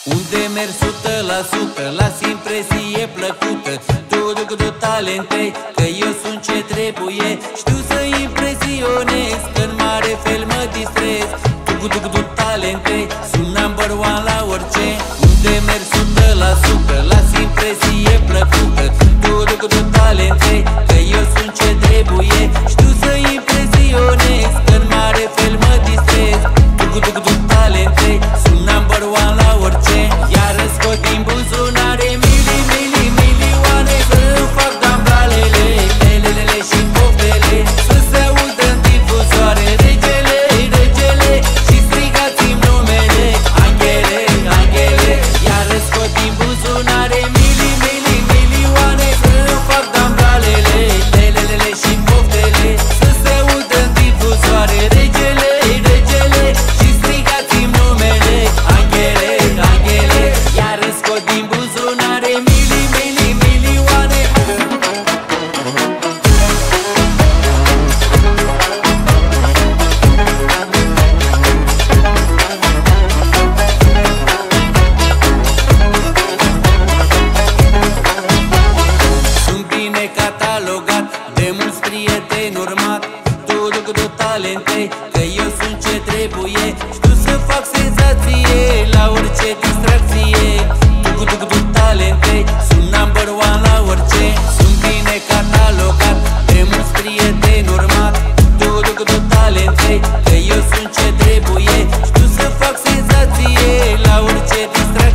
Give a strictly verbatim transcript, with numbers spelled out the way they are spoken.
Unde mergi sută la sută, las impresie plăcută. Tu, tu, cu tu talente, că eu sunt ce trebuie. Știu să impresionez, că în mare fel mă distrez. Tu, cu tu, cu tu talente, sunt number one la orice. Unde mergi sută la sută, las impresie plăcută. Tu, tu, cu tu talente, că eu sunt ce trebuie. Știu să impresionez, că în mare fel mă distrez. Tu, cu tu, cu tu talente, sunt number one la orice. Iar scot din buzunare mili, mili, milioane, să-mi fac dambralele, lelelele și poftele, să se audă în difuzoare regele, regele, și strigați-mi numele, anghele, anghele. Iar scot din buzunare mili, mili, milioane, să-mi fac dambralele, lelelele și poftele, să se audă în difuzoare regele, regele, și strigați-mi numele, anghele, anghele. Iar scot din buzunare mili, mili, milioane. Sunt bine catalogat, de mulți prieteni urmat. Tu, tu, cu tu talente, că eu sunt ce trebuie. Știu să fac senzație la orice distracție. Tu, cu tu, cu tu talente, sunt number one la orice. Sunt bine catalogat, de mulți prieteni urmat. Tu, tu, cu tu talente, că eu sunt ce trebuie. Știu să fac senzație la orice distracție.